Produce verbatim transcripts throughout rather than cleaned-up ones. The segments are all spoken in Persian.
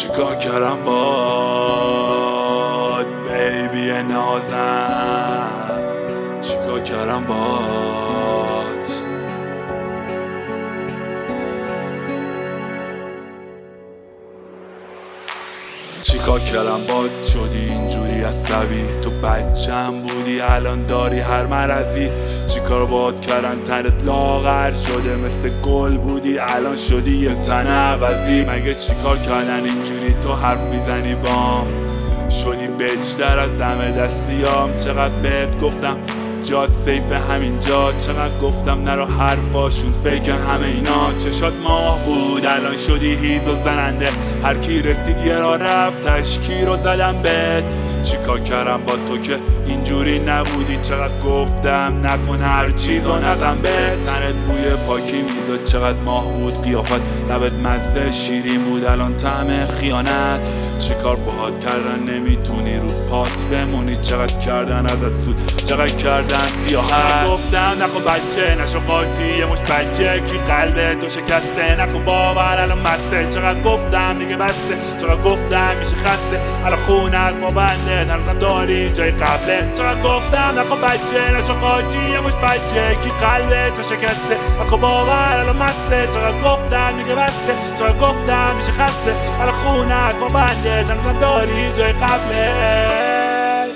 چیکار کردم باد بیبی نازم، چیکار کردم باد. چیکار کردم باد شدی اینجوری عصبی؟ تو بچم بودی الان داری هر مرضی. چیکار باد کردن تنت لاغر شده؟ مثل گل بودی الان شدی یه تن عوضی. مگه چیکار کردن اینجوری تو حرف میزنی بام؟ شدی بجتر از دم دستیام. چقدر بهت گفتم جات سیف همینجا، چقدر گفتم نرو حرفاشون فیکن همه اینا. چشات ماه بود الان شدی هیز و زننده، هر کی رسید یه را رفت تشکی رو زدم بهت. چیکار کردم با تو که اینجوری نبودی؟ چقدر گفتم نکن هر چیزو نزن بهت. تنت بوی پاکی میداد، چقدر ماه بود قیافت، لبت مزه شیرین بود الان طعم خیانت. چیکار باهات کردن نمیتونی رو پات بمونی؟ چقدر کردن ازت سود، چقدر کردن سیاحت. گفتم نکن بچه نشو قاطی، یه مشت بچه کی قلبه تو شکسته. نکن باور الان مسته، چقدر گفتم دیگه بسته. چقدر گفتم میشه خسته، الان خونه از ما بنده، هنوزم داری جای قبله. چقدر گفتم نکن بچه نشو قاطی، یه مشت بچه کی قلبه تو شکسته. نکن باور الان مسته، چقدر گفتم دیگه بسته. چقدر گفتم میشه خسته، الان خونه از ما بنده، هنوزم داری جای قبلت.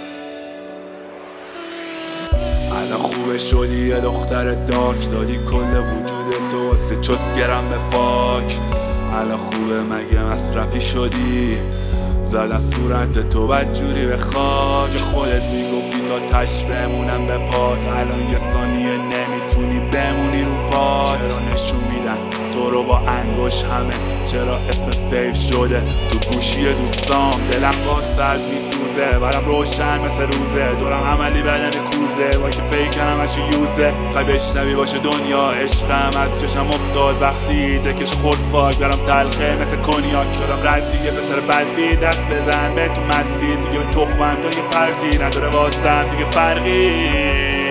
الان خوبه شدی یه دختر دارک، دادی کل وجود تو واسه چسگرم به فاک. الان خوبه مگه مصرفی شدی؟ زدن صورت تو بدجوری به خاک. خودت میگفتی تا تش بمونم به پات، الان یه ثانیه نمیتونی بمونی رو پات. چرا نشون میدن تو رو با انگوش همه؟ چرا اسم سیف شده تو گوشی دوستام؟ دلم واسد میسوزه برام روشن مثل روزه، دورم عملی بدن کوزه با که فیکنم هرچی یوزه. خواهی بشنوی باشه دنیا عشقم از چشم افتاد وقتی دکش خورد فاک. برام تلخه مثل کنیاک شدم رد دیگه، پسر بدبی دست بزن به تو مستی دیگه. به تخمم تو یه پرتی نداره واسم دیگه فرقی.